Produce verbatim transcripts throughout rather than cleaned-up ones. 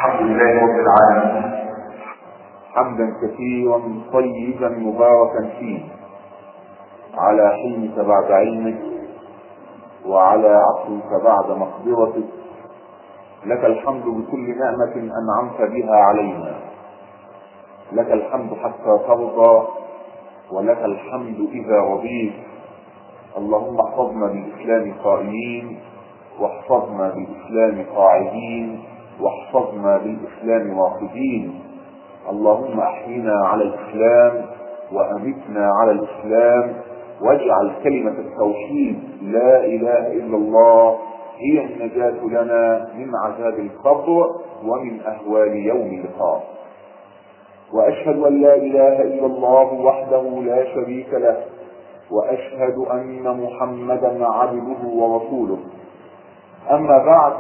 الحمد لله رب العالمين حمدا كثيرا طيبا مباركا فيه، على حلمك بعد علمك وعلى عفوك بعد مقدرتك. لك الحمد بكل نعمة أنعمت بها علينا، لك الحمد حتى ترضى، ولك الحمد إذا رضيت. اللهم احفظنا بالإسلام قائمين، واحفظنا بالإسلام قاعدين، واحفظنا بالإسلام راقدين. اللهم احينا على الإسلام وأمتنا على الإسلام، واجعل كلمة التوحيد لا إله إلا الله هي النجاة لنا من عذاب القبر ومن أهوال يوم اللقاء. وأشهد أن لا إله إلا الله وحده لا شريك له، وأشهد أن محمدا عبده ورسوله. أما بعد،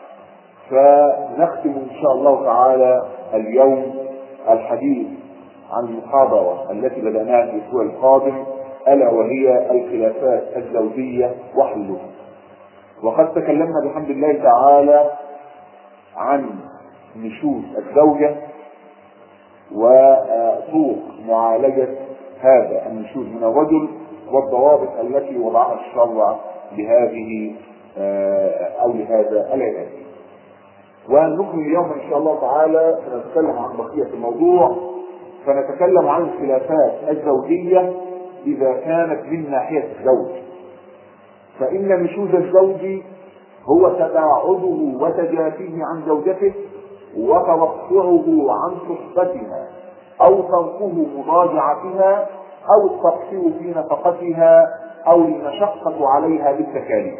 فنختم إن شاء الله تعالى اليوم الحديث عن المحاضرة التي بدأناها في الأسبوع القادم، ألا وهي الخلافات الزوجية وحلها. وقد تكلمنا بحمد الله تعالى عن نشوز الزوجة وطرق معالجة هذا النشوز من الرجل، والضوابط التي وضعها الشرع لهذه أو لهذا العلاج. ونكمل اليوم إن شاء الله تعالى فنتكلم عن بقية الموضوع، فنتكلم عن الخلافات الزوجية إذا كانت من ناحية الزوج. فإن نشوز الزوج هو تباعده وتجافيه عن زوجته، وترفعه عن صحبتها، أو تركه مضاجعتها، أو التقصير في نفقتها، أو المشقة عليها بالتكاليف.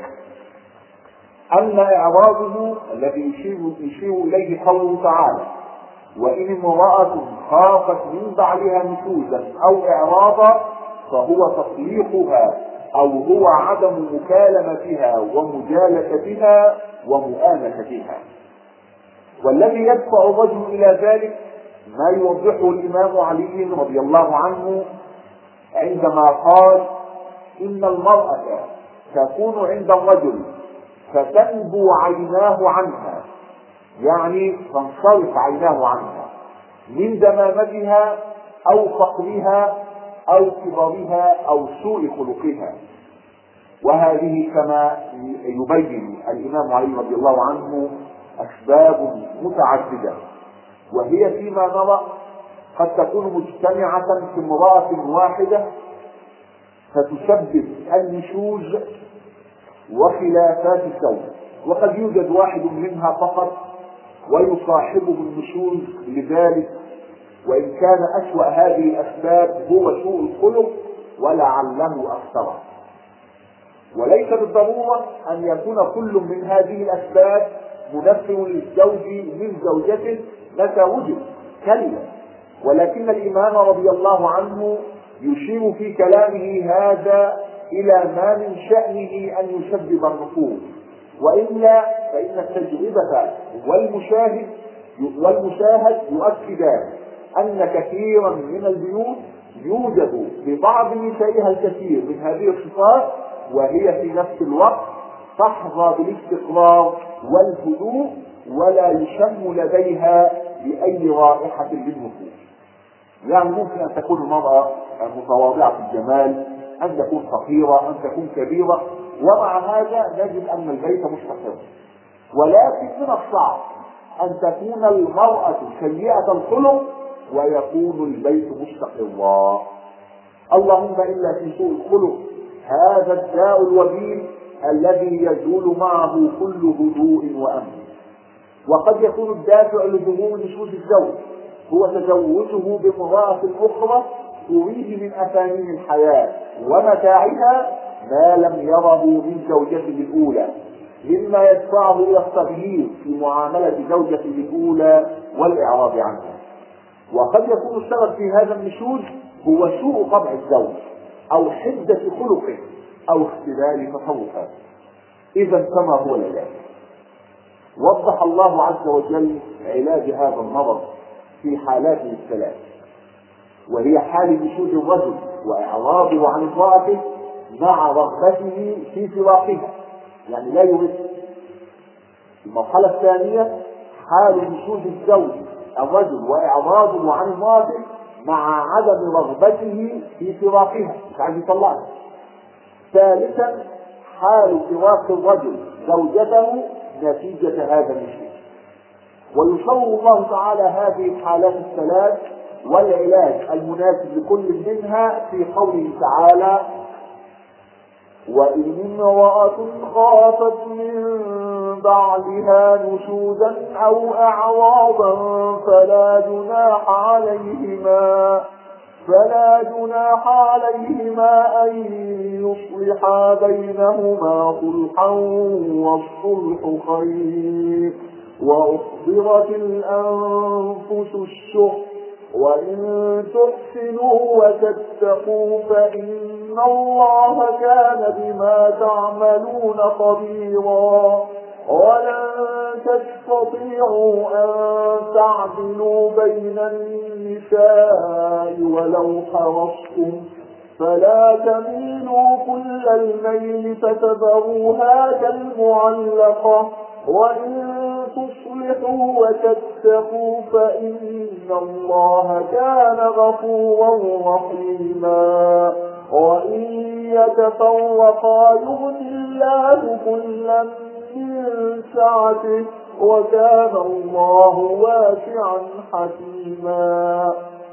أما إعراضه الذي يشير, يشير إليه قوله تعالى: وإن امرأة خافت من بعلها نشوزا أو إعراضا فهو تطليقها، أو هو عدم مكالمتها ومجالستها ومؤانستها. والذي يدفع الرجل إلى ذلك ما يوضحه الإمام علي رضي الله عنه عندما قال: إن المرأة تكون عند الرجل فتنبو عيناه عنها، يعني تنصرف عيناه عنها من دمامتها أو فقرها أو كبرها أو سوء خلقها. وهذه كما يبين الإمام علي رضي الله عنه أسباب متعددة، وهي فيما نرى قد تكون مجتمعة في امرأة واحدة فتسبب النشوز وخلافات الزوج، وقد يوجد واحد منها فقط ويصاحبه النشوز لذلك، وإن كان أسوأ هذه الأسباب هو سوء الخلق ولعله أكثر. وليس بالضرورة أن يكون كل من هذه الأسباب منفر للزوج من زوجته متى وجد، كلا. ولكن الإمام رضي الله عنه يشير في كلامه هذا إلى ما من شأنه أن يسبب النفور، وإلا فإن التجربة والمشاهد والمشاهد يؤكدان أن كثيرا من البيوت يوجد ببعض نسائها الكثير من هذه الصفات، وهي في نفس الوقت تحظى بالاستقرار والهدوء ولا يشم لديها بأي رائحة للنفور. يعني ممكن أن تكون المرأة متواضعة في الجمال، أن تكون فقيرة، أن تكون كبيرة، ومع هذا نجد أن البيت مستقر. ولكن من الصعب أن تكون المرأة سيئة الخلق ويكون البيت مستقرا. اللهم إلا في سوء الخلق، هذا الداء الوبيل الذي يزول معه كل هدوء وأمن. وقد يكون الدافع لظهور نشوز الزوج هو تزوجه بامرأة أخرى تريد من أثامين الحياة ومتاعها ما لم يره من زوجته الأولى، مما يدفعه إلى التغيير في معاملة زوجته الأولى والإعراض عنها. وقد يكون السبب في هذا النشوز هو سوء طبع الزوج، أو حدة خلقه، أو اختلال تصرفاته. إذا كما هو العلاج؟ وضح الله عز وجل علاج هذا المرض في حالاته الثلاث، وهي حال نشوز الرجل وإعراضه عن امرأته مع رغبته في فراقها، يعني لا يريد. المرحلة الثانية حال نشوز الزوج الرجل وإعراضه عن امرأته مع عدم رغبته في فراقها، مش عايز يطلقها. ثالثا حال فراق الرجل زوجته نتيجة هذا النشوز. ويصور الله تعالى هذه الحالات الثلاث والعلاج المناسب لكل منها في قوله تعالى: وإن امرأة خافت من بعدها نشوزا أو إعراضا فلا جناح عليهما فلا جناح عليهما أن يصلحا بينهما صلحا والصلح خير وأحضرت الأنفس الشح وإن تحسنوا وتتقوا فإن الله كان بما تعملون خبيرا ولن تستطيعوا أن تعدلوا بين النساء ولو حرصتم فلا تميلوا كل الميل فتذروها كالمعلقة وإن تصلحوا وتتقوا فإن الله كان غفورا رحيما وإن يتفرقا يغني الله كلا من سعته وكان الله واسعا حكيما.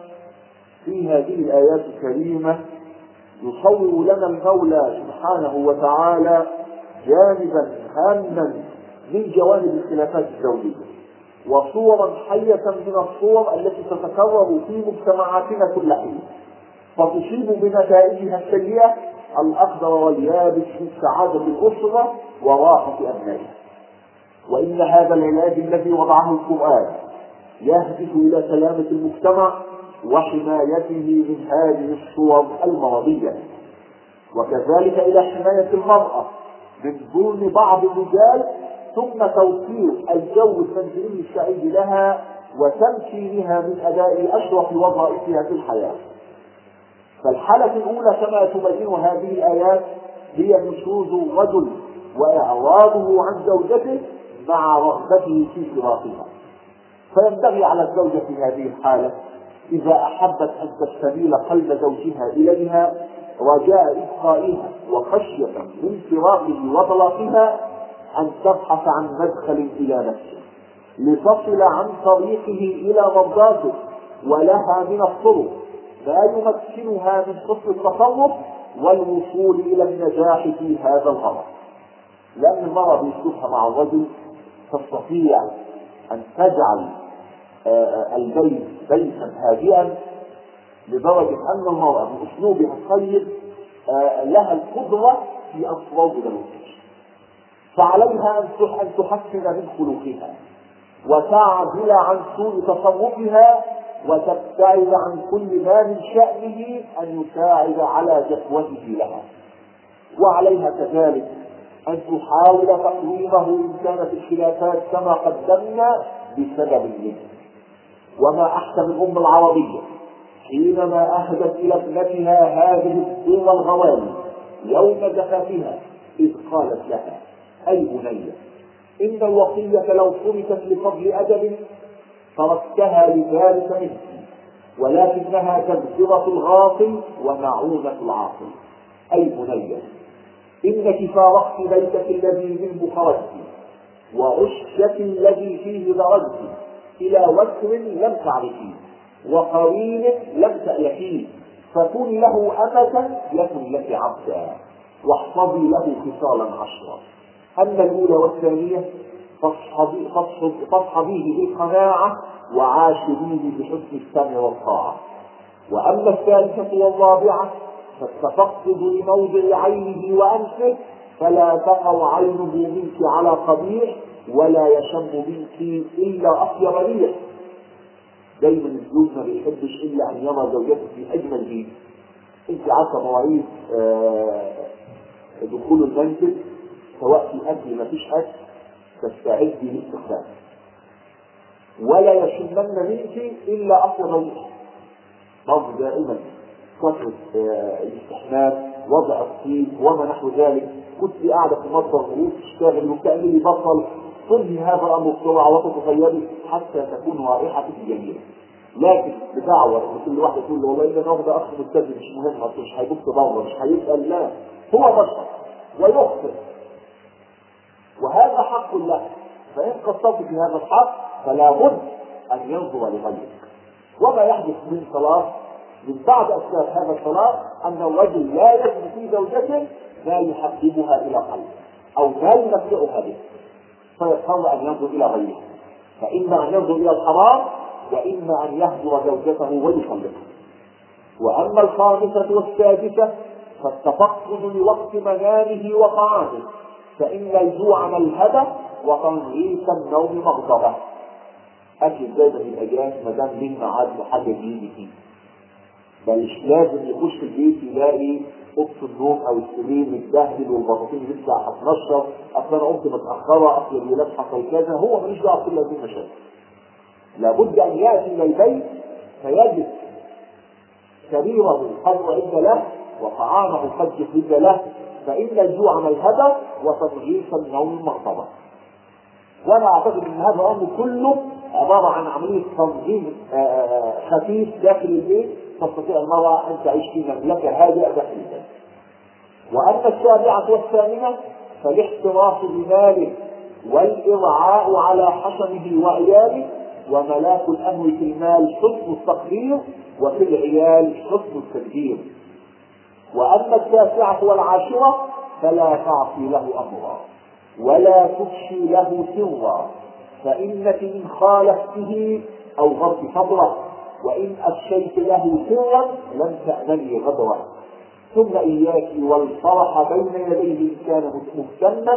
في هذه الآيات الكريمة يصور لنا المولى سبحانه وتعالى جانبا هاما من جوانب الخلافات الزوجية وصورا حية من الصور التي تتكرر في مجتمعاتنا كل حين فتصيب بنتائجها السيئة الأخضر واليابس في سعادة الأسرة وراحة أبنائها. وإن هذا العلاج الذي وضعه القرآن يهدف إلى سلامة المجتمع وحمايته من هذه الصور المرضية، وكذلك إلى حماية المرأة من ظلم بعض الرجال ثم توفير الجو المنزلي السعيد لها وتمكينها من أداء أشرف وظائفها في الحياة. فالحالة الأولى كما تبين هذه الآيات هي نشوز الرجل وإعراضه عن زوجته مع رغبته في فراقها. فينبغي على الزوجة في هذه الحالة إذا أحبت أن تستميل قلب زوجها إليها رجاء إبقائها وخشية من فراقه وطلاقها أن تبحث عن مدخل إلى نفسه لتصل عن طريقه إلى مرضاته، ولها من الطرق ما يمكنها من حسن التصرف والوصول إلى النجاح في هذا الغرض. لأن المرأة بيشوفها مع الرجل تستطيع أن تجعل البيت بيتا هادئا لدرجة أن المرأة بأسلوبها الطيب لها القدرة في أن تروض الوجه. فعليها أن تحسن من خلقها وتعدل عن سوء تصرفها وتبتعد عن كل ما من شأنه أن يساعد على جفوته لها. وعليها كذلك أن تحاول تقويمه إن كانت الخلافات كما قدمنا بسبب منه. وما أحسن الأمة العربية حينما أهدت إلى ابنتها هذه الدور الغوالي يوم زفافها إذ قالت لها: أي بنية، إن الوصية لو تركت لفضل أدب تركتها لذلك منك، ولكنها تذكرة الغافل ومعونة العاقل. أي بنية، إنك فارقت بيتك الذي منه خرجت وعشك الذي فيه درجت إلى وكر لم تعرفيه وقرين لم تألفيه، فكن له أمة يكن لك عبدا واحفظي له خصالا عشرا. أما الأولى والثانية فاصحبيه بالقناعة وعاشريه بحسن السمع والطاعة. وأما الثالثة والرابعة فالتفقد لموضع عينه وأنفه فلا تقع عينه منك على قبيح ولا يشم منك إلا أطيب ريح. دايما الزوج ما بيحبش إلا أن يرى زوجته في أجمل بيت. أنت عارفة مواعيد دخول المنزل سواء في أكل ما فيش أكل تستعد للاستخدام ولا يشمن منك إلا أطيب ريح. برضه دائما كثرة الاستحمام وضع الطيب وما نحو ذلك. كنت قاعدة في مطبخ غروب تشتغل وتعملي بصل تنهي هذا الامر بسرعه وتتخيلي حتى تكون رائحتك جميله. لكن بدعوه ان كل واحده تقول له والله انا واخده اخ مبتدئ مش مهم، مش هيبص بره، مش هيسال، لا، هو بشر ويخطئ وهذا حق له، فان قصرت في هذا الحق فلا بد ان ينظر لغيرك. وما يحدث من صلاه من بعض اسباب هذا الصلاه ان الرجل لا يجد في زوجته ما يحببها الى قلبه او ما يمتعها به، فيضطر ان ينظر الى غيره، فاما ان ينظر الى الحرام واما ان يهجر زوجته ويطلقها. واما الخامسه والسادسه فالتفقد لوقت منامه وطعامه، فان الجوع ملهبه وتنغيص النوم مغضبه. اكل دايما الاجانب ما دام ليه ميعاد لحاجه يجي فيه، بل مش لازم يخش البيت يلاقي اوضه النوم او السرير متبهدل والبطاطين لسه هتنشر، اصل انا قمت متاخره، اصل الولاد حصل كذا، هو ملوش دعوه بكل هذه المشاكل. لابد ان ياتي الى البيت فيجد سريره قد اعد له وطعامه قد جهز له، فان الجوع ملهبه وتنغيص النوم مغضبه. وانا اعتقد ان هذا الامر كله عباره عن عمليه تنظيم خفيف داخل البيت تستطيع المراه ان تعيش في مملكه هادئه داخل البيت. واما السابعه والثامنه فالاحتراس بماله والارعاء على حشمه وعياله، وملاك الامر في المال حسن التقدير وفي العيال حسن التدبير. واما التاسعه والعاشره فلا تعصي له امرا ولا تفشي له سرا، فانك ان خالفته اوغرت صبره، وان افشيت له سرا لم تامني غدره. ثم اياك والفرح بين يديه ان كان مهتما،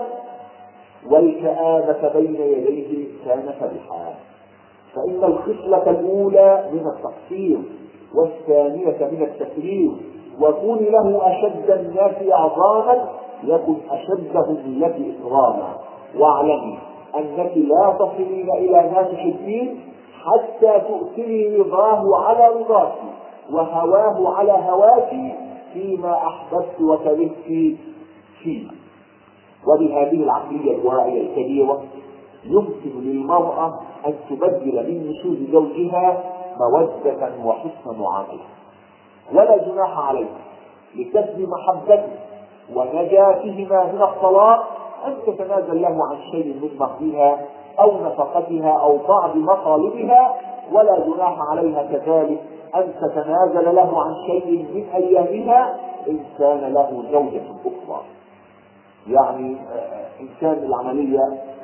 والكآبة بين يديه ان كان فرحا، فان الخصله الاولى من التقصير والثانيه من التكريم، وكن له اشد الناس اعظاما يكن اشدهم لك اكراما، واعلمي انك لا تصلين الى ما تحبين حتى تؤثري رضاه على رضاك وهواه على هواك فيما احببت وكرهت فيه. وبهذه العقليه الواعيه الكبيره يمكن للمراه ان تبدل من نشوز زوجها موده وحسن معامله، ولا جناح عليه لكسب محبته ونجاتهما من الطلاق ان تتنازل له عن شيء من مهرها او نفقتها او بعض مطالبها، ولا جناح عليها كذلك ان تتنازل له عن شيء من ايامها ان كان له زوجة اخرى. يعني ان كان العملية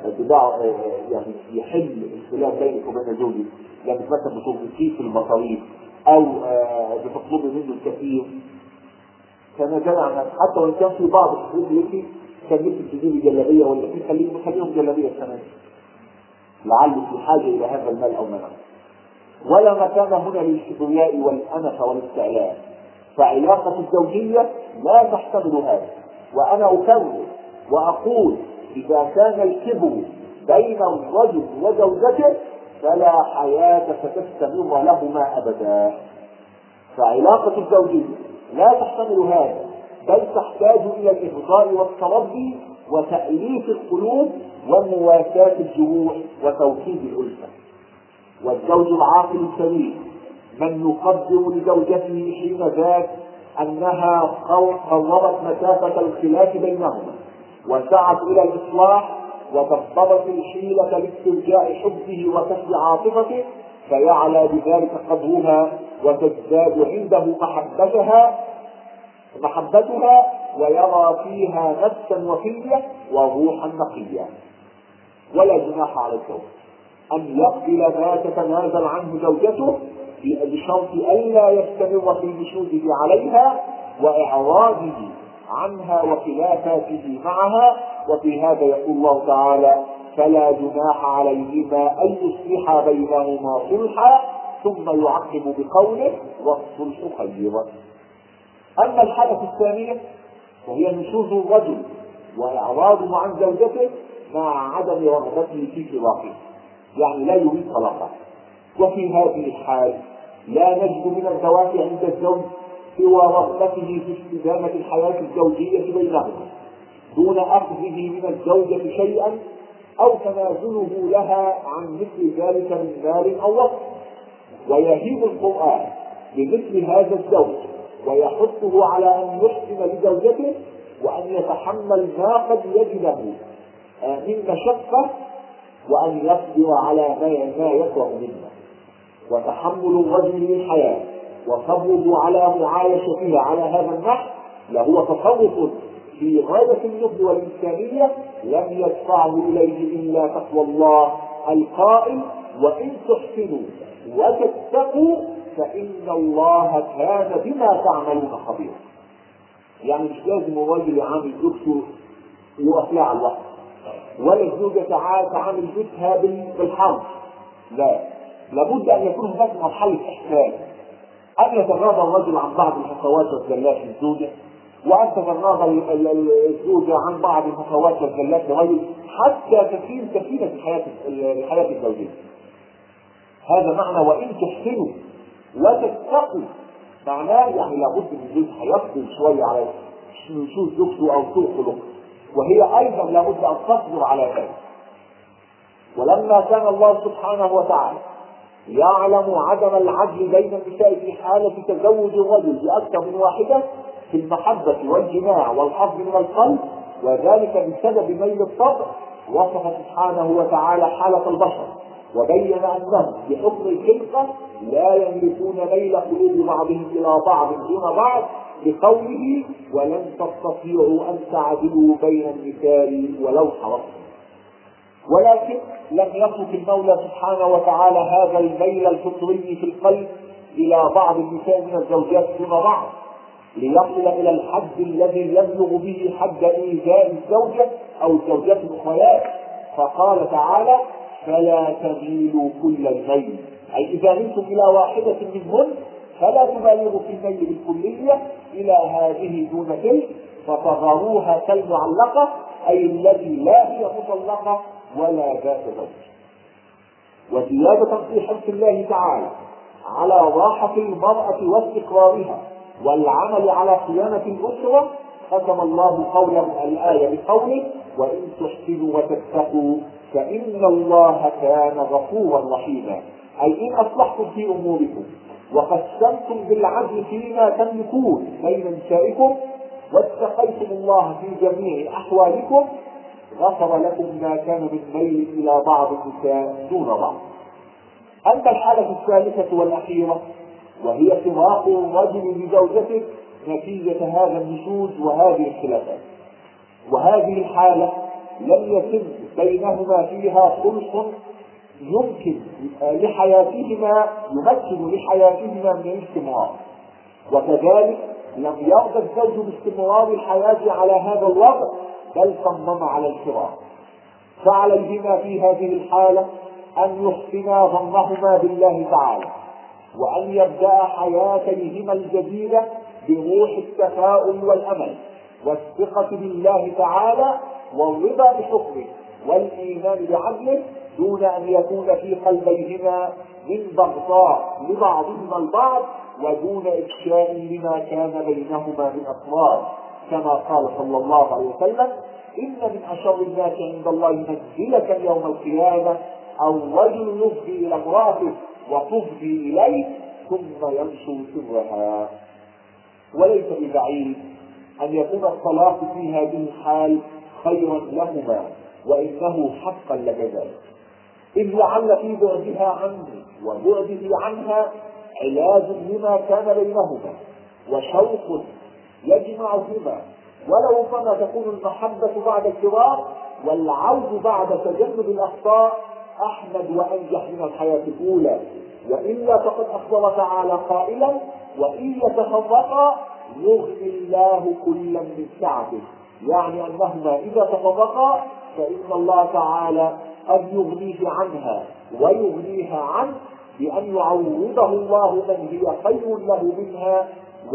يعني يحل الخلاف بينك وبين زوجك، يعني مثلا بتوقفيه في المصاريف او بتطلبي منه الكثير، تنازل عنها، حتى وان كان في بعض الشروط التي كان نفسك تجيبي جلابيه ولا في خليهم خليهم جلابيه السنه لعله في حاجه الى هذا المال او منع. ولا مكان هنا للكبرياء والانف والاستعلاء، فعلاقه الزوجيه لا تحتمل هذا. وانا اكرر واقول اذا كان الكبر بين الرجل وزوجته فلا حياه ستستمر لهما ابدا. فعلاقه الزوجيه لا تحتمل هذا، بل تحتاج الى الاهداء والتربي وتأليف القلوب ومواساة الجروح وتوحيد الألفة. والزوج العاقل السليم من يقدر لزوجته حين ذاك انها قربت مسافة الخلاف بينهما وسعت الى الاصلاح وتضطرت الحيلة لاسترجاع حبه وكسب عاطفته، فيعلى بذلك قدرها وتزداد عنده محبتها محبتها ويرى فيها نفسا وفية وروحا نقية. ولا جناح على الزوج أن يقبل ما تتنازل عنه زوجته بشرط ألا يستمر في نشوزه عليها وإعراضه عنها وخلافاته معها. وفي هذا يقول الله تعالى: فلا جناح عليهما أن يصلحا بينهما صلحا، ثم يعقب بقوله: والصلح خير. أما الحالة الثانية وهي نشوز الرجل وإعراضه عن زوجته مع عدم رغبته في فراقه، يعني لا يريد طلاقه، وفي هذه الحال لا نجد من الدوافع عند الزوج سوى رغبته في استدامة الحياة الزوجية بينهما دون أخذه من الزوجة شيئا أو تنازله لها عن مثل ذلك من مال أو وقت. ويهيب القرآن بمثل هذا الزوج ويحثه على أن يحسن لزوجته وأن يتحمل ما قد يجده من مشقة، وأن يصبر على ما يكره منه. وتحمل الرجل للحياة وصبره على معايشتها على هذا النحو لهو تصرف في غاية النبل والإنسانية لم يدفعه إليه إلا تقوى الله القائل: وإن تحسنوا وتتقوا فإن الله كان بما تعملون خبيرا. يعني مش لازم الراجل يعامل زوجته يقف لها على الوقت، ولا الزوجة تعامل زوجها بالحرب، لا، لابد أن يكون هناك مرحلة إحسان، أن يتغاضى الرجل عن بعض الهفوات والزلات للزوجة، وأن تتغاضى الزوجة عن بعض الهفوات والزلات للرجل، حتى تكون سكينة الحياة الحياة الزوجية. هذا معنى وإن تحسنوا وتتقوا، معناه يعني لابد من الزوج هيصبر شوية على نشوز زوجته أو سوء خلقه، وهي أيضا لابد أن تصبر على ذلك. ولما كان الله سبحانه وتعالى يعلم عدم العدل بين النساء في حالة تزوج الرجل بأكثر من واحدة في المحبة والجماع والحظ من القلب، وذلك بسبب ميل الطبع، وصف سبحانه وتعالى حالة البشر وبين أنهم بحكم الخلقة لا يملكون ميل قلوب بعضهم إلى بعض دون بعض، بقوله: ولن تستطيعوا أن تعدلوا بين النساء ولو حرصتم. ولكن لم يترك المولى سبحانه وتعالى هذا الميل الفطري في القلب إلى بعض النساء من الزوجات دون بعض ليصل إلى الحد الذي يبلغ به حد إيذاء الزوجة أو الزوجات الأخريات، فقال تعالى: فلا تميلوا كل الميل، أي إذا ملتم إلى واحدة منهن فلا تبالغوا في الميل بالكلية إلى هذه دون تلك، فتظهروها كالمعلقة، أي التي لا هي مطلقة ولا ذات زوج. وزيادة في حرص الله تعالى على راحة المرأة واستقرارها والعمل على صيانة الأسرة، ختم الله قوله الآية بقوله: وإن تحسنوا وتتقوا فإن الله كان غفورا رحيما، أي إن أصلحتم في أموركم وقسمتم بالعدل فيما تملكون بين نسائكم واتقيتم الله في جميع أحوالكم غفر لكم ما كان من ميل إلى بعض النساء دون بعض. أما الحالة الثالثة والأخيرة وهي فراق الرجل لزوجته نتيجة هذا النشوز وهذه الخلافات، وهذه الحالة لم يتم بينهما فيها خلق يمكن لحياتهما يمكن لحياتهما من الاستمرار، وكذلك لم يرضى الزوج باستمرار الحياة على هذا الوضع بل صمم على الفراق. فعليهما في هذه الحالة أن يحسنا ظنهما بالله تعالى، وأن يبدأ حياتيهما الجديدة بروح التفاؤل والأمل والثقة بالله تعالى والرضا بحكمه والإيمان بعدله، دون أن يكون في قلبيهما من بغضاء لبعضهما البعض ودون إفشاء لما كان بينهما من أسرار، كما قال صلى الله عليه وسلم: إن من أشر الناس عند الله منزلة يوم القيامة الرجل يفضي إلى امرأته وتفضي إليه ثم ينشر سرها. وليس ببعيد أن يكون الطلاق في هذه الحال خيرا لهما، وإنه حقا لكذلك، إذ لعل في بعدها عنه وبعده عنها علاج لما كان بينهما وشوق يجمعهما، ولو فما تكون المحبة بعد الفراق والعود بعد تجنب الأخطاء أحمد وأنجح من الحياة الأولى. وإلا فقد أخبر تعالى قائلا: وإن يتفرقا يغني الله كلا من سعته، يعني أنهما إذا تفرقا فإن الله تعالى قد يغنيه عنها ويغنيها عنه بأن يعوضه الله من هي خير له منها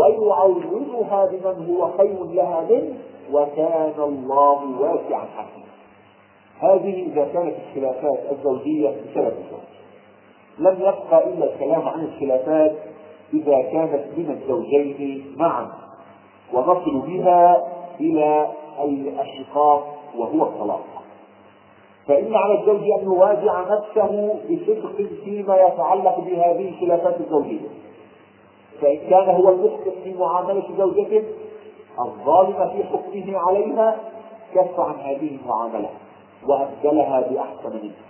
ويعوضها بمن هو خير لها منه، وكان الله واسعا حكيما. هذه إذا كانت الخلافات الزوجية بسبب الزوج. لم يبقى إلا الكلام عن الخلافات إذا كانت من الزوجين معا، ونصل بها إلى الشقاق وهو الطلاق. فإن على الزوج أن يواجع نفسه بصدق فيما يتعلق بهذه الخلافات الزوجية، فإن كان هو المخطئ في معاملة زوجته الظالم في حكمه عليها كف عن هذه المعاملة وأبدلها بأحسن منها.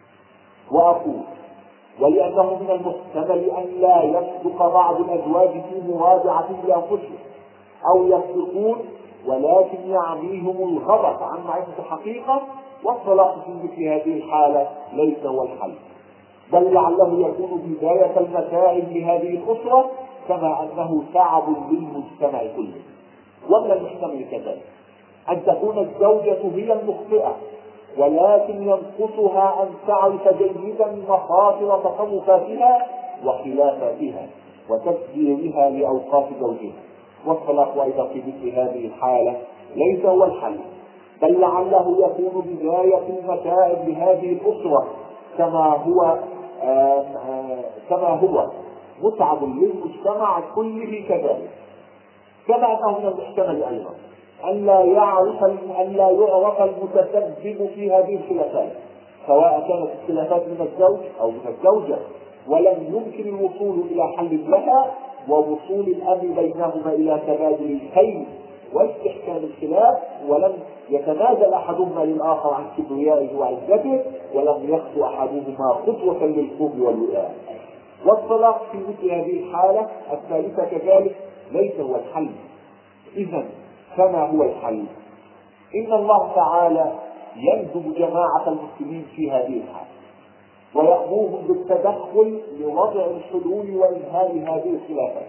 وأقول ولأنه من المحتمل أن لا يصدق بعض الأزواج في مراجعة لأنفسهم أو يصدقون ولكن يعميهم الغضب عن معرفة الحقيقة، والطلاق في مثل هذه الحالة ليس هو الحل، بل لعله يكون بداية المتاعب لهذه الأسرة كما أنه تعب للمجتمع كله. ومن المحتمل كذلك أن تكون الزوجة هي المخطئة، ولكن ينقصها أن تعرف جيدا مخاطر تصرفاتها وخلافاتها وتسجيلها لأوقات زوجها، والطلاق أيضا في مثل هذه الحالة ليس هو الحل، بل لعله يكون بداية المتاعب لهذه الأسرة كما هو آآ آآ كما هو متعب للمجتمع كله كذلك. كما أنه من المحتمل أيضا أن لا يعرف أن لا يعرف المتسبب في هذه الخلافات، سواء كانت الخلافات من الزوج أو من الزوجة، ولم يمكن الوصول إلى حل لها ووصول الأمر بينهما إلى تبادل الخير واستحكام الخلاف، ولم يتنازل أحدهما للآخر عن كبريائه وعزته، ولم يخطو أحدهما خطوة للقرب والوئام. والطلاق في مثل هذه الحالة الثالثة كذلك ليس هو الحل. إذن فما هو الحل؟ إن الله تعالى يندب جماعة المسلمين في هذه الحالة ويأمرهم بالتدخل لوضع الحلول وإنهاء هذه الخلافات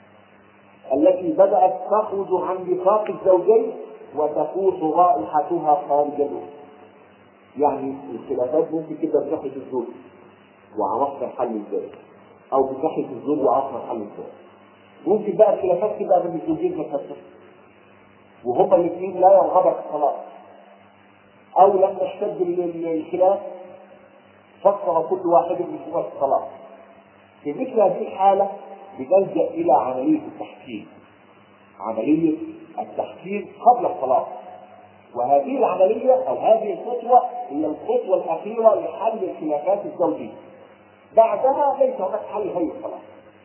التي بدأت تخرج عن نطاق الزوجين وتفوت رائحتها خارج الأسرة. يعني الخلافات ممكن كده من ناحية الزوج وعرفنا الحل ازاي، أو من ناحية الزوج وعرفنا الحل ازاي. ممكن بقى الخلافات تبقى من الزوجين نفسهم وهما الاثنين لا يرغبا في الطلاق، أو لما اشتد الخلاف فكر كل واحد من شروط الطلاق. في مثل هذه الحالة بنلجأ إلى عملية التحكيم، عملية التحكيم قبل الطلاق، وهذه العملية أو هذه الخطوة هي الخطوة الأخيرة لحل الخلافات الزوجية، بعدها ليس هناك حل غير الطلاق.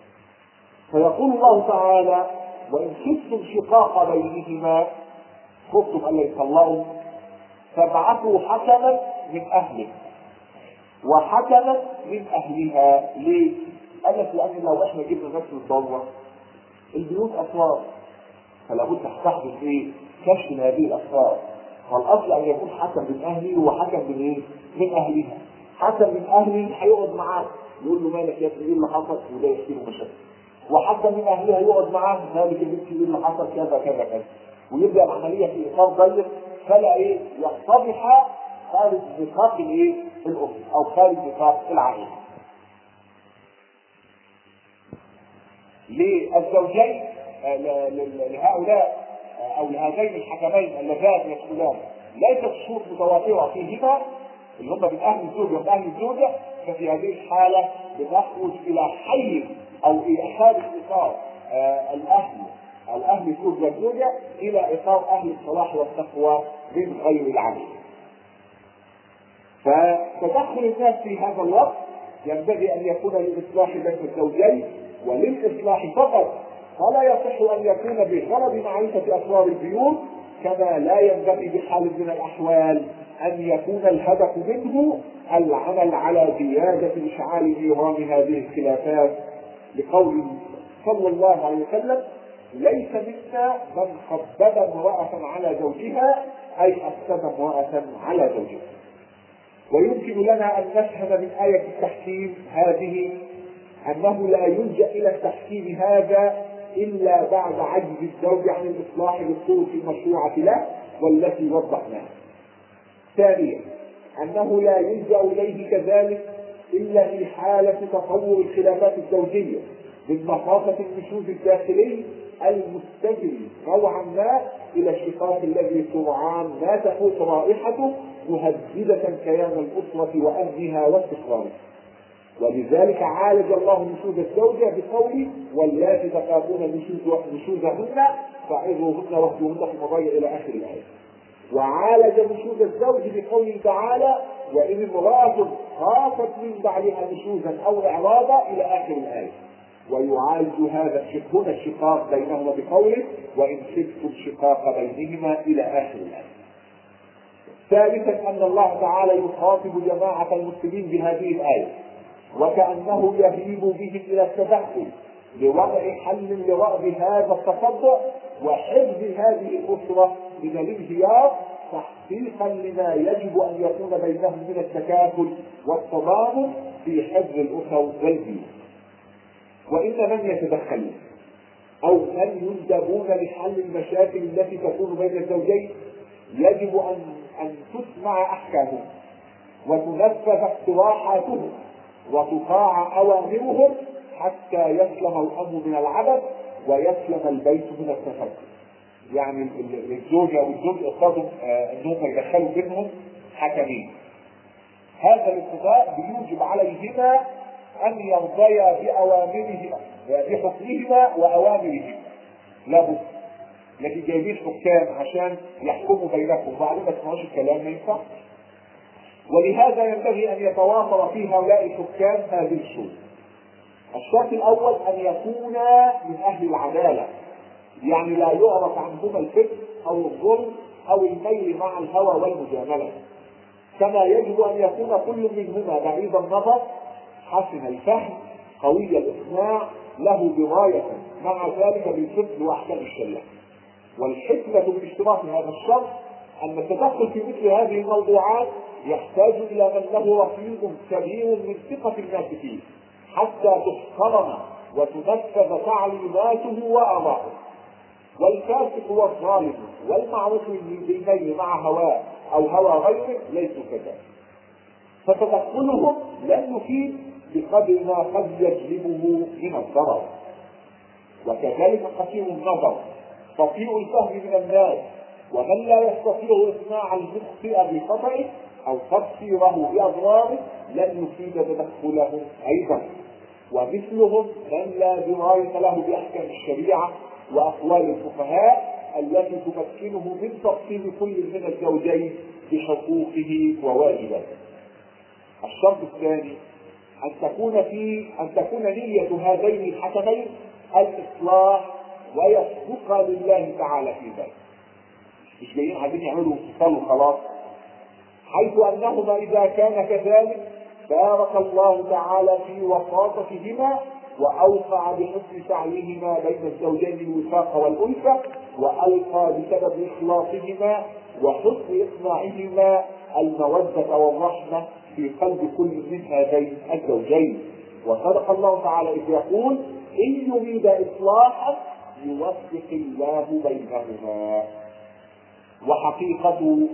فيقول الله تعالى: وإن خفتم شقاق بينهما، خفتم أن يطلقوا، فابعثوا حكما من أهله وحكما من أهلها. ليه؟ قالت لأن لو احنا جبنا نفس الضوء البيوت أسرار، فلا بد تحدث ايه؟ كشف هذه الأسرار. فالأصل أن يكون حكم من أهله وحكم من ايه؟ من أهلها. حكم من أهله هيقعد معاه يقول له مالك يا ابني ايه اللي حصل، وده يحكي له مشاكل. وحكم من أهلها يقعد معاه مالك يا بنتي ايه اللي حصل كذا كذا كذا، ويبدأ العملية في إطار ضيق فلا ايه؟ يصطبح خارج نطاق الايه؟ الأسرة أو خارج نطاق العائلة. للزوجين لهؤلاء او لهذين الحكمين اللذان يدخلان ليست شروط متواتره فيهما اللي هم من اهل الزوج ومن اهل الزوجه، ففي هذه الحاله بنخرج الى حيز او الى خارج اطار آه الاهل الاهل الزوج والزوجه الى اطار اهل الصلاح والتقوى من غير العدل. فتدخل الناس في هذا الوقت ينبغي ان يكون للاصلاح بين الزوجين وللإصلاح فقط، ولا يصح أن يكون بغرض معرفة أسرار البيوت، كما لا ينبغي بحال من الأحوال أن يكون الهدف منه العمل على زيادة إشعال نيران هذه الخلافات، لقول صلى الله عليه وسلم: ليس منا من خبب امرأة على زوجها، أي أفسد امرأة على زوجها. ويمكن لنا أن نفهم من آية التحكيم هذه أنه لا يلجأ إلى التحكيم هذا إلا بعد عجز الزوج عن الإصلاح بالطرق المشروعة له والتي وضحناها. ثانيا، أنه لا يلجأ إليه كذلك إلا في حالة تطور الخلافات الزوجية من مخافة النشوز الداخلي المستجري نوعا ما إلى الشقاق الذي سرعان ما تفوت رائحته مهددة كيان الأسرة وأمنها واستقرارها. ولذلك عالج الله نشوز الزوجة بقوله: واللاتي تخافون نشوزهن فعظوهن واهجروهن في المضاجع إلى آخر الآية. وعالج نشوز الزوج بقوله تعالى: وإن امرأة خافت من بعدها نشوزا أو إعراضا إلى آخر الآية. ويعالج هذا هنا الشقاق بينهما بقوله: وإن خفتم شقاق بينهما إلى آخر الآية. ثالثا أن الله تعالى يخاطب جماعة المسلمين بهذه الآية وكأنه يهيب بهم إلى التدخل لوضع حل لرأب هذا التصدع وحفظ هذه الأسرة من الانهيار تحقيقا لما يجب أن يكون بينهم من التكافل والتضامن في حفظ الأسر والبيوت. وإن من يتدخلون أو من يندبون لحل المشاكل التي تكون بين الزوجين يجب أن أن تسمع أحكامهم وتنفذ اقتراحاتهم وتطاع أوامرهم حتى يسلم الأمر من العبث ويسلم البيت من التفكك. يعني الزوجة والزوج اقتضوا أنهم يدخلوا بينهم حكمين. هذا الاقتضاء بيوجب عليهما أن يرضيا بأوامرهما بحكمهما وأوامرهما لابد. لكن جايبين حكام عشان يحكموا بينكم وبعدين ما تسمعوش الكلام ما ينفعش. ولهذا ينبغي أن يتوافر في هؤلاء الحكام هذه الشروط. الشرط الأول أن يكونا من أهل العدالة، يعني لا يعرف عنهما الفسق أو الظلم أو الميل مع الهوى والمجاملة، كما يجب أن يكون كل منهما بعيد النظر حسن الفهم قوي الإقناع له دراية مع ذلك بالفقه وأحكام الشريعة. والحكمة من اشتراط هذا الشرط أن التدخل في مثل هذه الموضوعات يحتاج إلى من له رصيد كبير من ثقة الناس فيه حتى تحترم وتنفذ تعليماته وآراءه. والفاسق والظالم والمعروف بالميل مع هواه أو هوى غيره ليسوا كذلك، فتدخلهم لن يفيد بقدر ما قد يجلبه من الضرر. وكذلك قصير النظر بطيء الفهم من الناس، ومن لا يستطيع إقناع المخطئ بخطئه أو تفسيره بأضراره لن يفيد تدخلهم أيضا. ومثلهم من لا دراية له بأحكام الشريعة وأقوال الفقهاء التي تمكنه من تفصيل كل من الزوجين بحقوقه وواجباته. الشرط الثاني أن تكون في أن تكون نية هذين الحكمين الإصلاح ويصدق لله تعالى في ذلك. مش جايين عايزين يعملوا انفصال وخلاص، حيث أنهما إذا كان كذلك بارك الله تعالى في وساطتهما وأوقع بحسن سعيهما بين الزوجين الوفاق والألفة، وألقى بسبب إخلاصهما وحسن إقناعهما المودة والرحمة في قلب كل من هذين الزوجين. وصدق الله تعالى إذ يقول: إن يريد إصلاحا يوفق الله بينهما. وحقيقة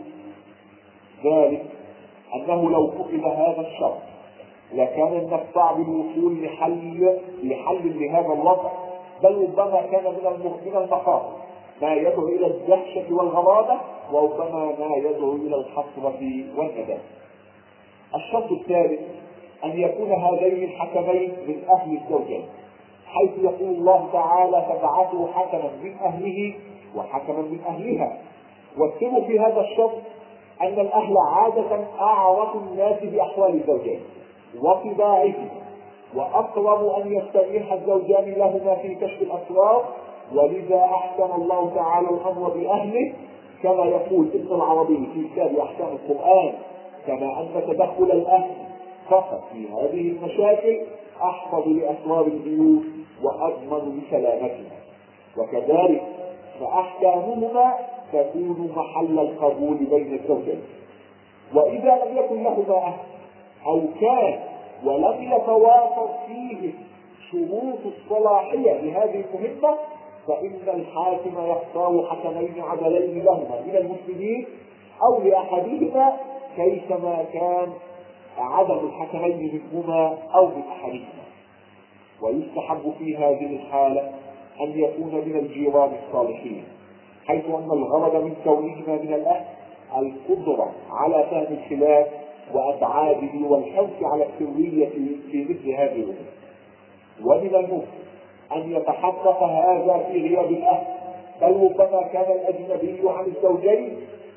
ذلك أنه لو فقد هذا الشرط لكان من الصعب الوصول لحل لحل لهذا الوضع، بل ربما كان من المخاطر ما يدعو إلى الدهشة والغرابة، وربما ما يدعو إلى الحسرة والندم. الشرط الثالث أن يكون هذين الحكمين من أهل الزوجين، حيث يقول الله تعالى: فبعثوا حكما من أهله وحكما من أهلها. والسر في هذا الشرط أن الأهل عادة أعرف الناس بأحوال الزوجين وطباعهم، وأقرب أن يستريح الزوجان لهما في كشف الأسرار، ولذا أحكم الله تعالى الأمر بأهله كما يقول ابن العربي في كتاب أحكام القرآن: كما أن تدخل الأهل فقط في هذه المشاكل أحفظ لأسرار البيوت وأضمن لسلامتها، وكذلك فأحكامهما تكون محل القبول بين الزوجين. وإذا لم يكن لهما أهل أو كان ولم يتوافر فيه شروط الصلاحية لهذه المهمة، فإن الحاكم يختار حكمين عدلين لهما من المسلمين أو لأحدهما كيفما كان عدم الحكمين منهما أو من أحدهما. ويستحب في هذه الحالة أن يكون من الجيران الصالحين، حيث أن الغرض من كونهما من الأهل القدرة على فهم الخلاف وأبعاده والحرص على السرية في مثل هذه الأمور. ومن الممكن أن يتحقق هذا في غياب الأهل، بل ربما كان الأجنبي عن الزوجين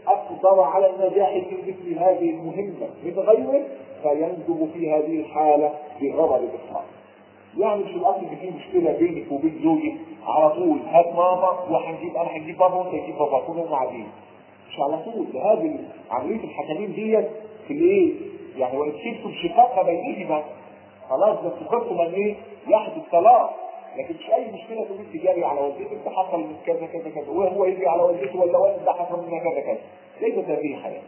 أقدر على النجاح في مثل هذه المهمة من غيره فيندب في هذه الحالة بغرض الإخلاص. يعني مش الأصل إن في مشكلة بينك وبين زوجك على طول هات ماما وهنجيب أنا هنجيب بابا وأنت تجيب بابا كلهم قاعدين، مش على طول. هذه عملية الحكمين ديت في الإيه؟ يعني وإن خفتم شقاق بينهما خلاص بس خفتم أن إيه؟ يحدث طلاق. لكن مش اي مشكله تقول تجاري على والدتك ده حصل من كذا كذا كذا وهو يجي على والدته ولا والد ده حصل من كذا كذا، ليست هذه حياه.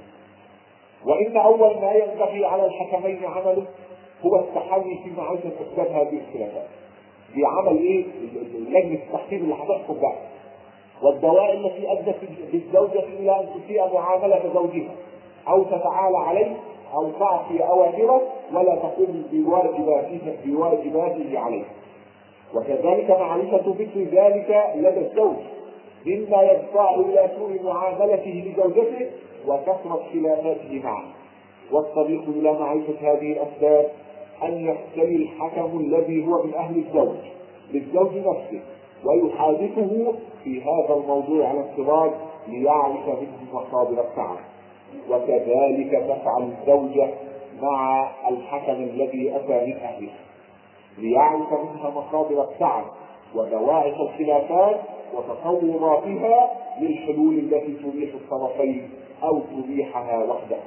وان اول ما ينبغي على الحكمين عمله هو التحري في معرفه اسباب هذه الخلافات. دي عمل ايه؟ لجنه التحكيم اللي هتحكم بقى، والدواء التي ادت بالزوجه الى ان تسيء معامله زوجها او تتعالى عليه او تعصي اوامره ولا تقوم بواجباته بواجباته عليه. وكذلك معرفة مثل ذلك لدى الزوج مما يدفعه إلى سوء معاملته لزوجته وكثرة خلافاته معه. والطريق إلى معرفة هذه الأسباب أن يختلي الحكم الذي هو من أهل الزوج للزوج نفسه ويحادثه في هذا الموضوع على انفراد ليعرف منه مصادر التعب. وكذلك تفعل الزوجة مع الحكم الذي أتى من أهلها ليعرف منها مصادر التعب ودواعي الخلافات وتصوراتها للحلول التي تريح الطرفين او تريحها وحدها.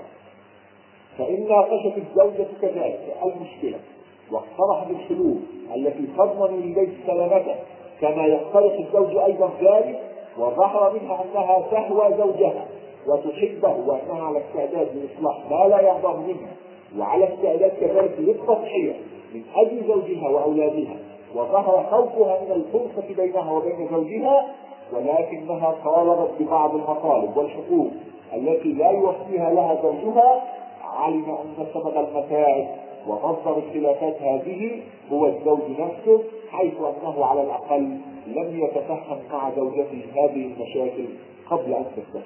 فان ناقشت الزوجه كذلك المشكله واقترحت الحلول التي تضمن للبيت سلامته كما يقترح الزوج ايضا ذلك وظهر منها انها تهوى زوجها وتحبه وانها على استعداد لاصلاح ما لا يرضاه منه وعلى استعداد كذلك للتضحيه من أجل زوجها وأولادها وظهر خوفها من الفرقة بينها وبين زوجها ولكنها طالبت ببعض المطالب والحقوق التي لا يوفيها لها زوجها، علم أن سبب المتاعب ومصدر الخلافات هذه هو الزوج نفسه حيث أنه على الأقل لم يتفهم مع زوجته هذه المشاكل قبل أن تستفهم.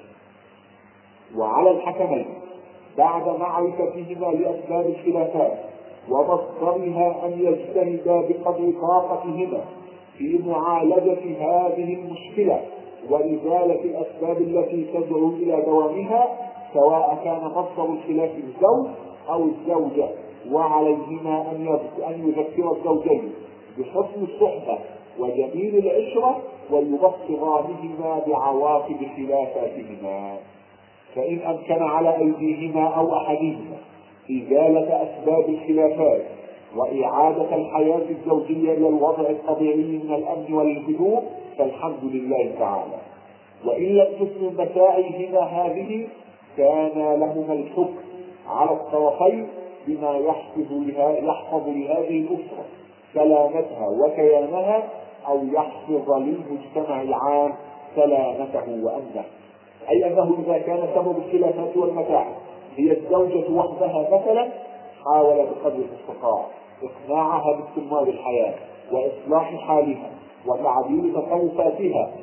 وعلى الحكمين بعد معرفتهما لأسباب الخلافات ومصدرها أن يجتهدا بقدر طاقتهما في معالجة هذه المشكلة وإزالة الأسباب التي تدعو إلى دوامها سواء كان مصدر الخلاف الزوج أو الزوجة. وعليهما أن يذكر الزوجين بحسن الصحبة وجميل العشرة ويبصرا بهما بعواقب خلافاتهما. فإن أمكن على أيديهما أو أحدهما إزالة أسباب الخلافات وإعادة الحياة الزوجية إلى الوضع الطبيعي من الأمن والهدوء فالحمد لله تعالى. وإن لم تسلم مساعيهما هذه كان لهما الحكم على الطرفين بما يحفظ يحفظ لهذه الأسرة سلامتها وكيانها أو يحفظ للمجتمع العام سلامته وأمنه. أي أنه إذا كان سبب الخلافات والمتاعب هي الزوجة وحدها مثلا حاول بقدر المستطاع إقناعها باستمرار الحياة وإصلاح حالها وتعديل تصرفاتها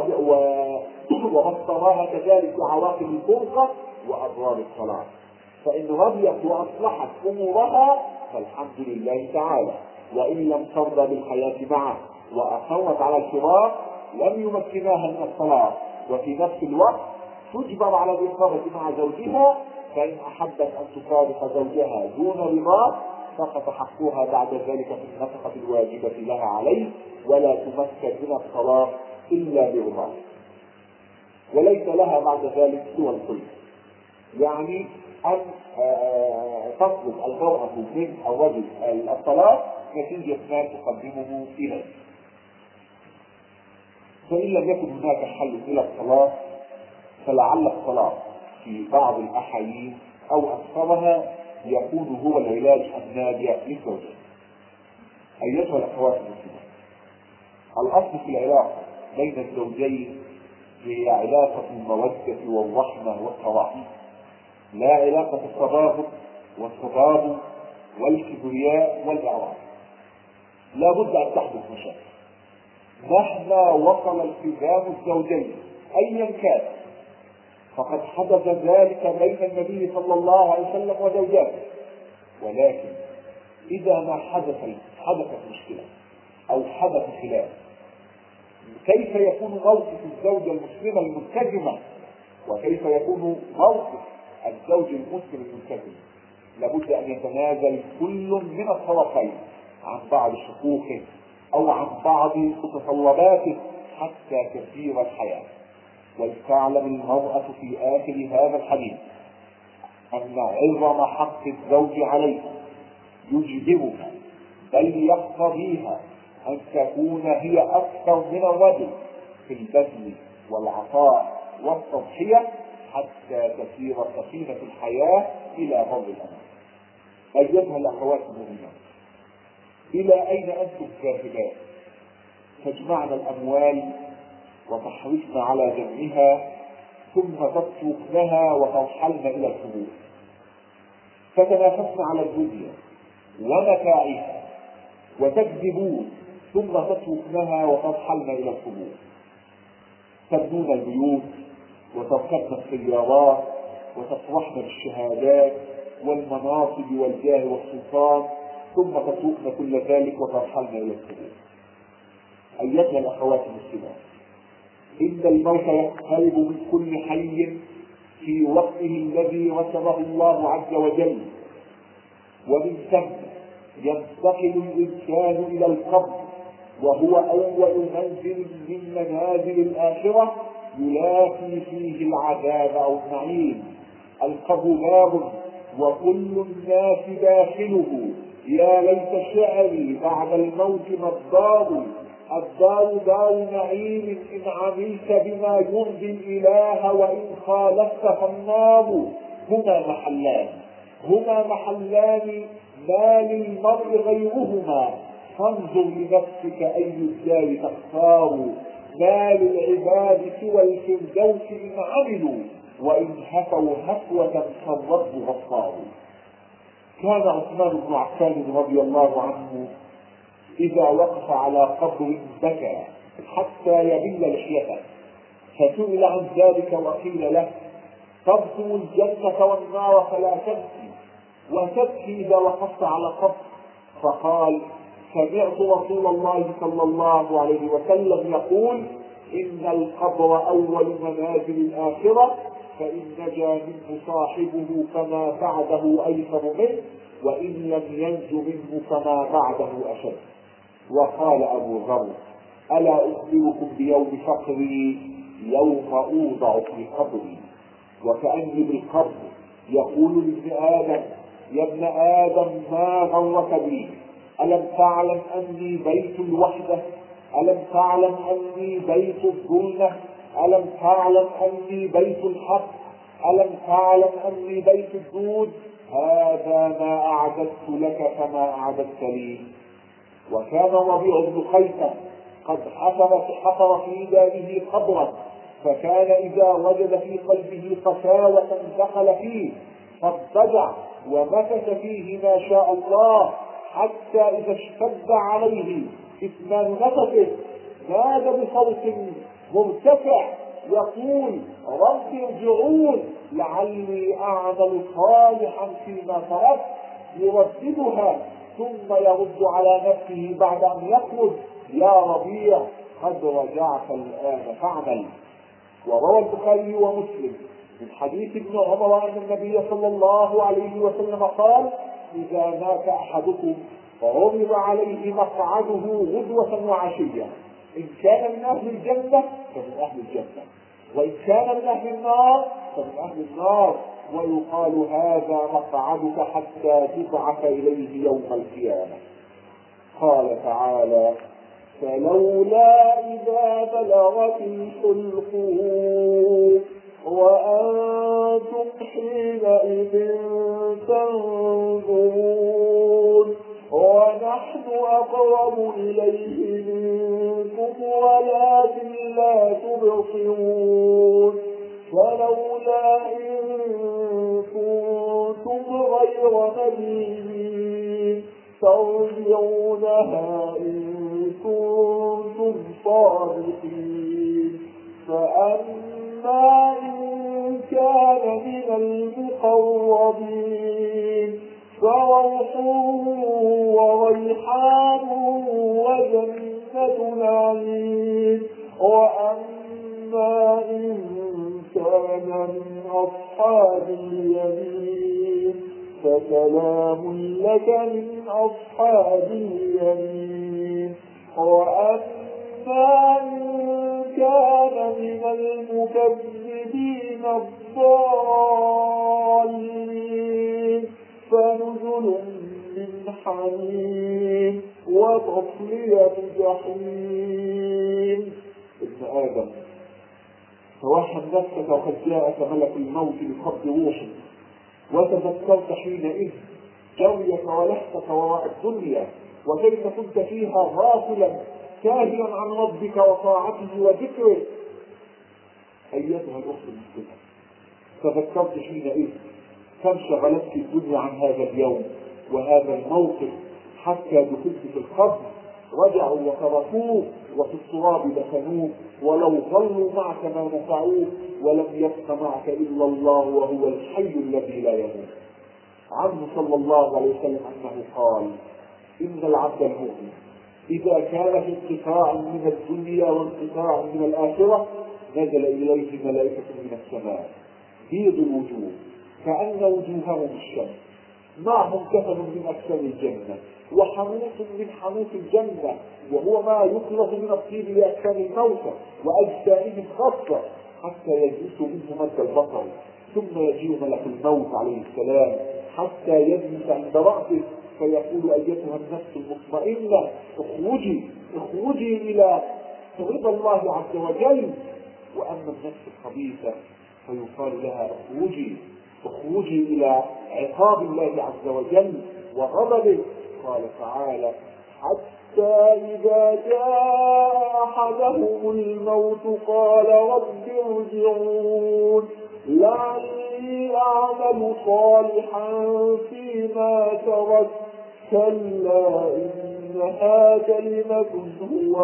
ومصدرها كذلك بعواقب الفرقة وأضرار الصلاة. فإن رضيت وأصلحت أمورها فالحمد لله تعالى، وإن لم ترضى بالحياة معه وأصرت على الفراق لم يمكناها من الصلاة وفي نفس الوقت تجبر على الإقامة مع زوجها. فإن أحبت أن تفارق زوجها دون رضاه سقط حقها بعد ذلك في النفقة الواجبة لها عليه ولا تمكن من الطلاق إلا برضاه وليس لها بعد ذلك سوى الخلع. يعني أن تطلب المرأة من الرجل الطلاق نتيجة ما تقدمه إليه. فإن لم يكن هناك حل إلى الطلاق فلعل الطلاق في بعض الأحايين أو أكثرها يكون هو العلاج الناجع للزوجين. أيتها الأخوات المسلمات، الأصل في العلاقة بين الزوجين هي علاقة المودة والرحمة والتراحم، لا علاقة التباغض والتضاد والكبرياء والإعراض. لا بد أن تحدث مشاكل مهما وصل التزام الزوجين أيا كان، فقد حدث ذلك بين النبي صلى الله عليه وسلم وزوجاته. ولكن إذا ما حدث حدثت مشكلة أو حدث خلاف كيف يكون موقف الزوجة المسلمة الملتزمة وكيف يكون موقف الزوج المسلم الملتزم؟ لابد ان يتنازل كل من الطرفين عن بعض حقوقه او عن بعض متطلباته حتى تسير الحياه. ولتعلم المراه في اخر هذا الحديث ان عظم حق الزوج عليها يجبرها بل يقتضيها ان تكون هي اكثر من الرجل في البذل والعطاء والتضحيه حتى تسير سفينه الحياه الى بر الامان. ايتها الاخوات المؤمنات، الى اين انتم ذاهبات؟ تجمعن الاموال وتحرصن على جمعها ثم تتركنها وترحلن الى القبور، فتنافسن على الدنيا ومتاعها وتكذبون ثم تتركنها وترحلن الى القبور، تبنون البيوت وتركبن السيارات وتفرحن بالشهادات والمناصب والجاه والسلطان ثم تتركن كل ذلك وترحلن الى القبور. ايتها الاخوات المسلمات، ان الموت يقترب من كل حي في وقته الذي رسمه الله عز وجل، ومن ثم ينتقل الانسان الى القبر وهو اول منزل من منازل الاخره يلاقي فيه العذاب او النعيم. القبر باب وكل الناس داخله، يا ليت شعري بعد الموت ما الدار، الدار دار نعيم ان عملت بما يرضي الاله وان خالفت فالنار. هما محلان هما محلان ما للمرء غيرهما، فانظر لنفسك اي الدار تختار. ما للعباد سوى الفردوس ان عملوا وان هفوا هفوه فالرب غفار. كان عثمان بن عفان رضي الله عنه اذا وقف على قبر بكى حتى يبل لحيته، فسئل عن ذلك وقيل له: تبصر الجنه والنار فلا تبكي، وتبكي اذا وقفت على قبر؟ فقال: سمعت رسول الله صلى الله عليه وسلم يقول: ان القبر اول منازل الاخره، فان نجا منه صاحبه فما بعده ايسر منه، وان لم ينج منه فما بعده اشد. وقال ابو ذر: الا اخبركم بيوم فقري يوم اوضع في قبري. وكأني بالقبر يقول لابن ادم: يا ابن ادم ما غرك بي؟ ألم تعلم أني بيت الوحدة؟ ألم تعلم أني بيت الظلمة؟ ألم تعلم أني بيت الحق؟ ألم تعلم أني بيت الجود؟ هذا ما أعددت لك فما أعددت لي. وكان ربيع بن خيثم قد حفر حفر في داره قبرا، فكان إذا وجد في قلبه قساوة دخل فيه فاضطجع ومكث فيه ما شاء الله، حتى إذا اشتد عليه إتمام نفسه نادى بصوت مرتفع يقول: رب ارجعون لعلي أعمل صالحا فيما تركت. يرددها ثم يرد على نفسه بعد أن يخرج: يا ربيع قد رجعت الآن فاعمل. وروى البخاري ومسلم من حديث ابن عمر أن النبي صلى الله عليه وسلم قال: إذا مات أحدكم فعرض عليه مقعده غدوة وعشية، إن كان من أهل الجنة فمن أهل الجنة، وإن كان من أهل النار فمن أهل النار، ويقال: هذا مقعدك حتى تبعث إليه يوم القيامة. قال تعالى: فلولا إذا بلغت الحلقوم وأنتم حينئذ تنظرون ونحن أقرب إليه منكم ولكن لا تبصرون. فلولا إن كنتم غير مدينين ترجعونها إن كنتم صادقين. فأما إن كان من المقربين فروح وريحان وجنة نعيم. وأما إن كان سلام لك من أصحاب اليمين. وأما إن كان من المكذبين الضالين فنزل من حميم وتصلية جحيم. ابن آدم توهم نفسك وقد جاءك ملك الموت بقبض روحك، وتذكرت حينئذ جويك ولحتك وراء الدنيا وكيف كنت فيها غافلا ساهلا عن ربك وطاعته وذكره. أيتها الأخت المسلمة، تذكرت حينئذ كم شغلتك الدنيا عن هذا اليوم وهذا الموقف حتى دخلت في القبر، رجعوا وتركوه وفي التراب دفنوه، ولو ظلوا معك ما نفعوه، ولم يبق معك إلا الله وهو الحي الذي لا يموت. عنه صلى الله عليه وسلم أنه قال: إن العبد المؤمن إذا كان في انقطاع من الدنيا وانقطاع من الآخرة نزل إليه ملائكة من السماء بيض الوجوه كأن وجوههم الشمس، معهم كفن من أكفان الجنة وحنوط من حنوط الجنة، وهو ما يخلص من الطيب لأكفان الموتى وأجسامهم خاصة، حتى يجلسوا منه مد البصر، ثم يجيء ملك الموت عليه السلام حتى يجلس عند رأسه فيقول: أيتها النفس المطمئنة اخرجي اخرجي إلى رضا الله عز وجل. وأما النفس الخبيثة فيقال لها: اخرجي اخرجي إلى عقاب الله عز وجل وغضبه. قال تعالى: حتى إذا جاء أحدهم الموت قال رب ارجعون لعلي أعمل صالحا فيما ترك كلا إنها كلمة هو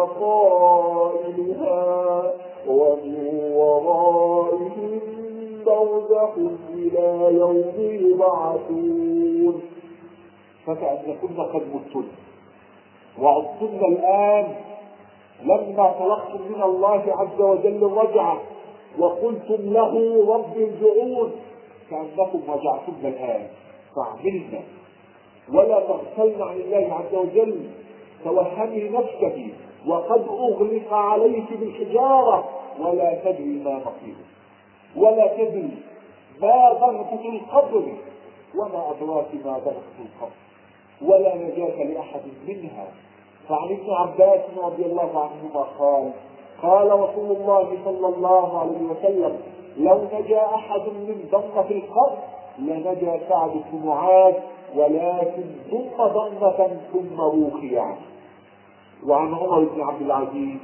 قائلها ومن ورائهم برزخ إلى يوم يبعثون. فكأنكن قد متن وعدتن الآن لما طلبتم من الله عز وجل الرجعة وقلتم له رب ارجعون، كأنكم رجعتم الآن فاعملنا ولا تغفلن عن الله عز وجل. توهمي نفسك وقد أغلق عليك بالحجارة ولا تدري ما مصيرك ولا تدري ما ضغطة القبر وما أدراك ما ضغطة القبر، ولا نجاة لأحد منها. فعن ابن عباس رضي الله عنهما قال: قال رسول الله صلى الله عليه وسلم: لو نجا أحد من ضغطة القبر لنجا سعد بن معاذ، ولكن ثم ضغطة ثم روخي عنه. وعن عمر بن عبد العزيز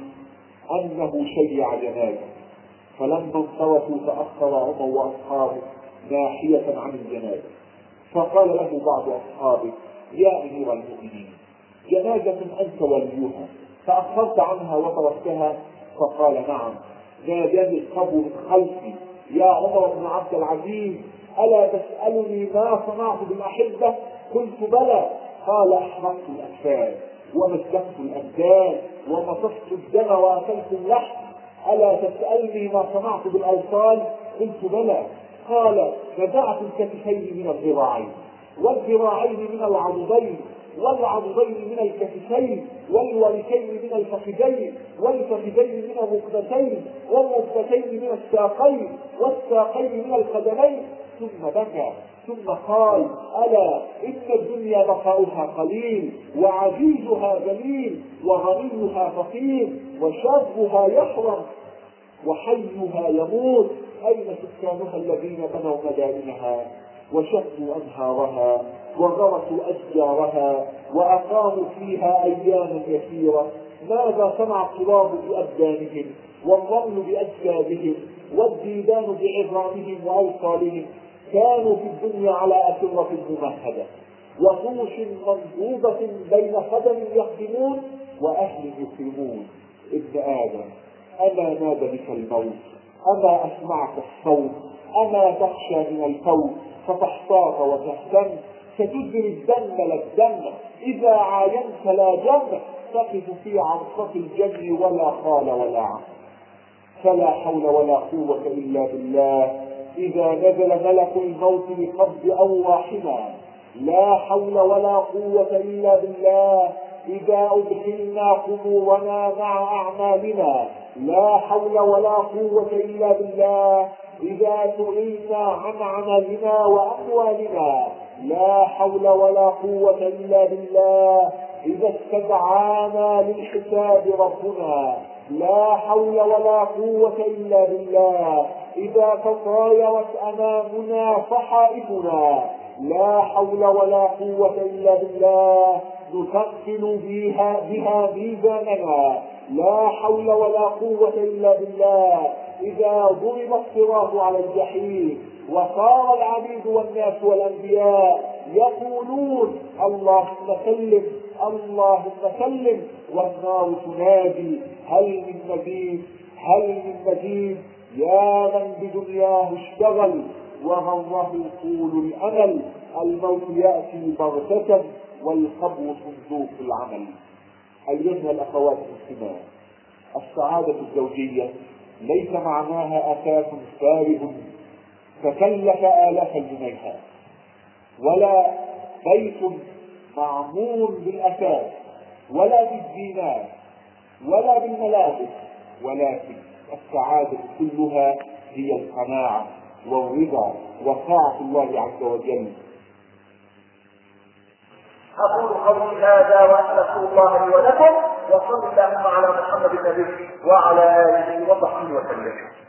أنه شيع جنازة، فلما انصرفوا تأخر عمر وأصحابه ناحية عن الجنازة، فقال له بعض أصحابه: يا أمير المؤمنين، جنازة أنت وليها فأخرت عنها وتركتها؟ فقال: نعم، ناداني القبر من خلفي: يا عمر بن عبد العزيز، ألا تسألني ما صنعت بالأحبة؟ قلت: بلى. قال: أحرقت الأكفان ومزقت الأبدان ومصصت الدم وأكلت اللحم. ألا تسألني ما صنعت بالأوصال؟ قلت: بلى. قال: نزعت الكتفين من الذراعين والذراعين من العضدين والعضدين من الكتفين والوركين من الفخذين والفخذين من الركبتين والركبتين من الساقين والساقين من القدمين. ثم بكى ثم قال: ألا إن الدنيا بقاؤها قليل وعزيزها ذليل وغنيها فقير وشابها يحرم وحيها يموت. أين سكانها الذين بنوا مدائنها وشقوا أنهارها وغرسوا أشجارها وأقاموا فيها أياما يسيرة؟ ماذا صنع التراب بأبدانهم والرمل بأجسادهم والديدان بعظامهم وأوصالهم؟ كانوا في الدنيا على أسرة ممهدة وفرش منضودة بين خدم يخدمون وأهل يكرمون. ابن آدم، أما نادى بك الموت؟ أما أسمعك الصوت؟ أما تخشى من الفوت فتحتاط وتهتم؟ ستجري الدم للدم إذا عاينت لا جم، تقف في عرصة الجن ولا قال ولا عم. فلا حول ولا قوة إلا بالله. إذا نزل ملك الموت بقبض أرواحنا لا حول ولا قوة إلا بالله إذا أدخلنا قبورنا مع أعمالنا. لا حول ولا قوة إلا بالله إذا سئلنا عن عملنا وأموالنا. لا حول ولا قوة إلا بالله إذا استدعانا للحساب ربنا. لا حول ولا قوة إلا بالله إذا تطايرت أمامنا صحائفنا. لا حول ولا قوة إلا بالله نثقل بها, بها ميزاننا. لا حول ولا قوة إلا بالله إذا ضرب الصراط على الجحيم وصار العبيد والناس والأنبياء يقولون اللهم سلم اللهم سلم، والنار تنادي هل من مزيد هل من مزيد. يا من بدنياه اشتغل وغره طول الأمل، الموت يأتي بغتة والقبر صندوق العمل. أيها الأخوات المسلمات، السعادة الزوجية ليس معناها أساس فارغ تكلف آلاف الجنيهات، ولا بيت معمور بالأساس ولا بالزينات ولا بالملابس، ولكن السعادة كلها هي القناعة والرضا وطاعة الله عز وجل. أقول قولي هذا وأستغفر الله لي ولكم، وصل اللهم على محمد النبي وعلى آله وصحبه وسلم.